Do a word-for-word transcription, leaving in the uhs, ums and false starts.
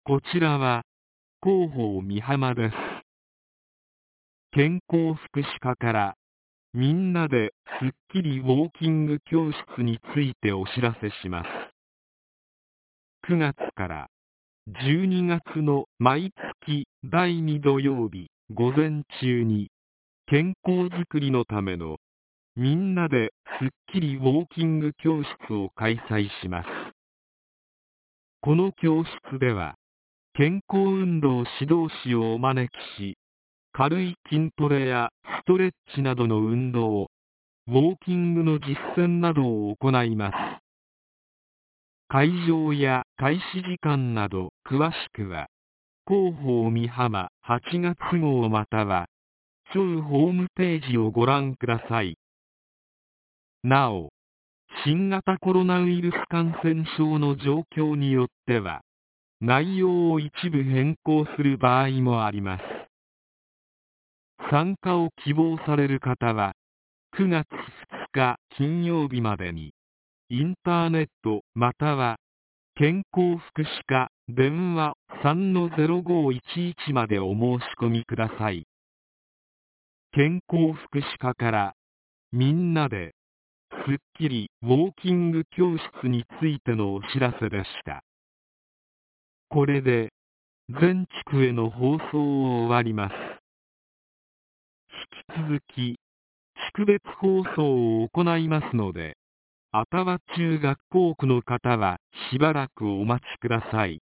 こちらは広報美浜です。健康福祉課からみんなですっきりウォーキング教室についてお知らせします。くがつからじゅうにがつの毎月だいに土曜日午前中に健康づくりのためのみんなですっきりウォーキング教室を開催します。この教室では健康運動指導士をお招きし、軽い筋トレやストレッチなどの運動、ウォーキングの実践などを行います。会場や開始時間など詳しくは広報美浜はちがつ号または当ホームページをご覧ください。なお、新型コロナウイルス感染症の状況によっては内容を一部変更する場合もあります。参加を希望される方はくがつふつか金曜日までにインターネットまたは健康福祉課電話 さんのゼロごいちいち までお申し込みください。健康福祉課からみんなですっきりウォーキング教室についてのお知らせでした。これで全地区への放送を終わります。引き続き地区別放送を行いますので、愛宕中学校区の方はしばらくお待ちください。